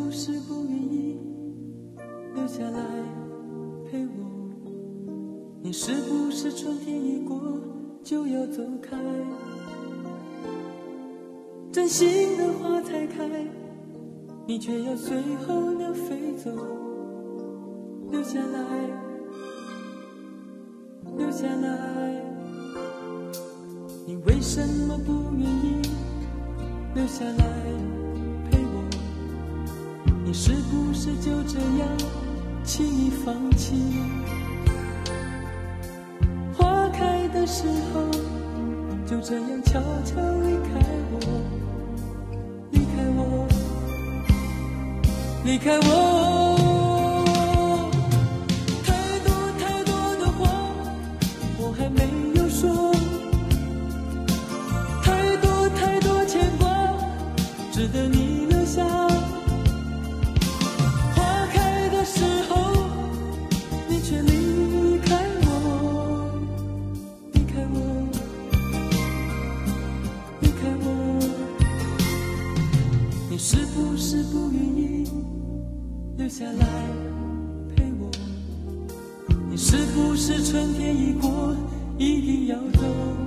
不是不愿意留下来陪我？你是不是春天一过就要走开？真心的花才开，你却要随候鸟飞走。留下来，留下来，你为什么不愿意留下来陪我？你是不是就这样轻易放弃？花开的时候就这样悄悄离开我，离开我，离开我。太多太多的话我还没有说，太多太多牵挂值得你留下。花开的时候你却离开我，离开我，离开我。你是不是不愿意留下来陪我？你是不是春天一过一定要走？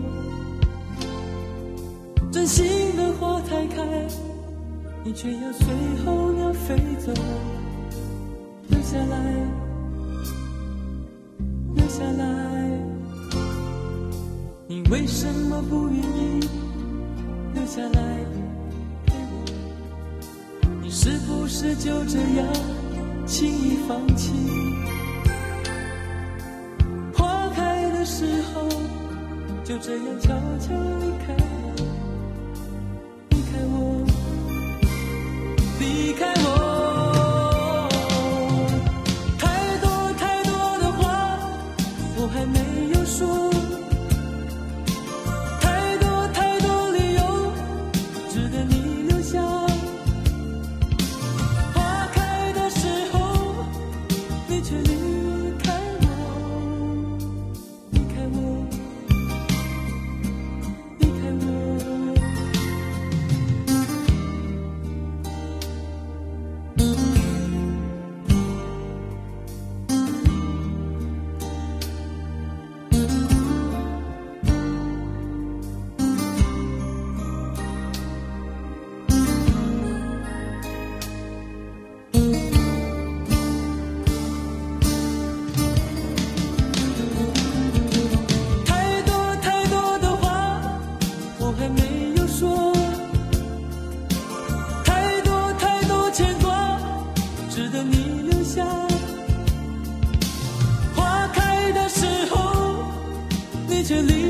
真心的花才开，你却要随候鸟飞走。留下来，留下来，你为什么不愿意留下来陪我？你是不是就这样轻易放弃？花开的时候就这样悄悄离开我，离开我，离开我。太多太多的话我还没有说，太多太多理由值得你留下。花开的时候你却离开我，离开我，离开我。太多太多的话我还没有说，太多太多牵挂值得你留下。花开的时候你却离